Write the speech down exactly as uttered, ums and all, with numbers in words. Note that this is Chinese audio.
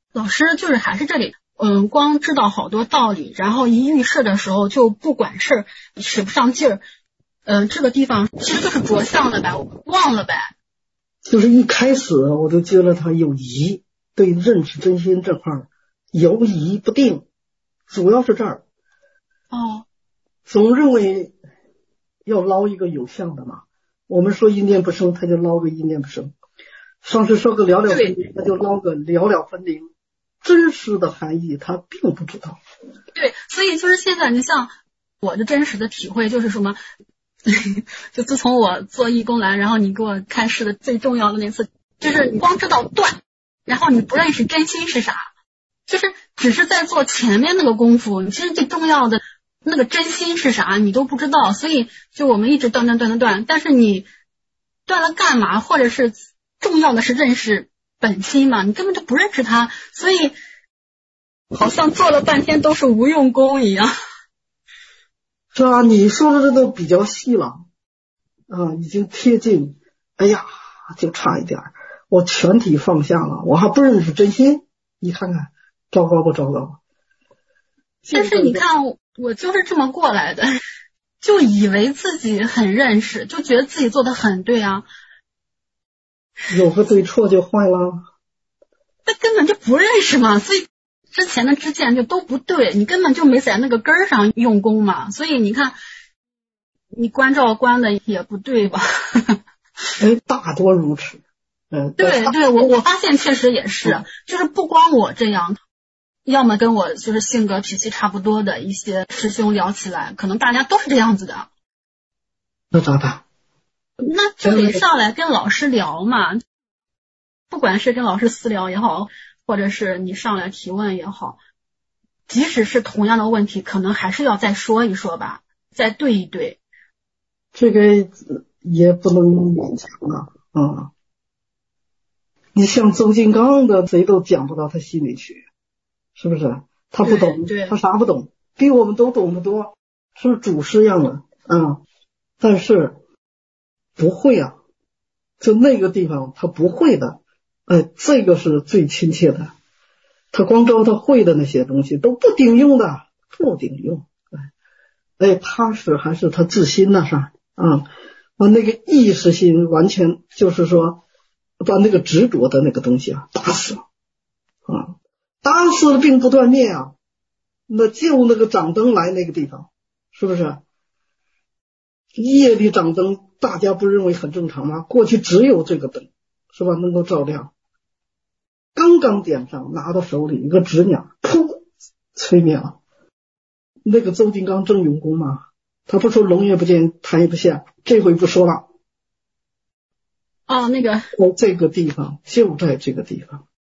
老师就是还是这里，嗯，光知道好多道理，然后一遇事的时候就不管事儿，使不上劲儿。嗯、呃，这个地方其实就是着相了呗，忘了呗。 就是一开始我就觉得他有疑，对认识真心这块犹疑不定，主要是这儿。 哦， 总认为要捞一个有相的嘛。我们说一念不生，他就捞个一念不生；上次说个了了分离，他就捞个了了分离。真实的含义他并不知道。 对，所以就是现在，你像我的真实的体会就是什么，就自从我做义工来，然后你给我开示的最重要的那次，就是你光知道断，然后你不认识真心是啥，就是只是在做前面那个功夫，你其实最重要的那个真心是啥你都不知道，所以就我们一直断断断断断，但是你断了干嘛？或者是重要的是认识本心嘛，你根本就不认识他，所以好像做了半天都是无用功一样。 是啊，你说的这都比较细了啊，已经贴近，哎呀，就差一点，我全体放下了，我还不认识真心，你看看糟糕不糟糕？ 但是你看我就是这么过来的，就以为自己很认识，就觉得自己做的很对啊， 有个对错就坏了， 那根本就不认识嘛，所以之前的知见就都不对，你根本就没在那个根儿上用功嘛，所以你看你关照关的也不对吧？ 哎，大多如此。嗯， 对对，我我发现确实也是，嗯、就是不光我这样，要么跟我就是性格脾气差不多的一些师兄聊起来，可能大家都是这样子的。 那咋办？ 那就得上来跟老师聊嘛，不管是跟老师私聊也好，或者是你上来提问也好，即使是同样的问题，可能还是要再说一说吧，再对一对。 这个也不能勉强啊，啊！你像周金刚的，谁都讲不到他心里去，是不是？他不懂，他啥不懂，比我们都懂得多，是祖师样的啊。但是不会啊，就那个地方他不会的，哎，这个是最亲切的。他光知道他会的那些东西都不顶用的，不顶用。哎，踏实还是他自心那事儿啊，把那个意识心完全就是说，把那个执着的那个东西啊打死了啊，打死了并不断灭啊。那就那个掌灯来那个地方，是不是？夜里掌灯，大家不认为很正常吗？过去只有这个灯，是吧？能够照亮。刚刚点上，拿到手里一个指鸟，噗，吹灭了。那个周金刚正用功嘛，他不说龙也不见，潭也不现，这回不说了。 哦，那个在这个地方，就在这个地方，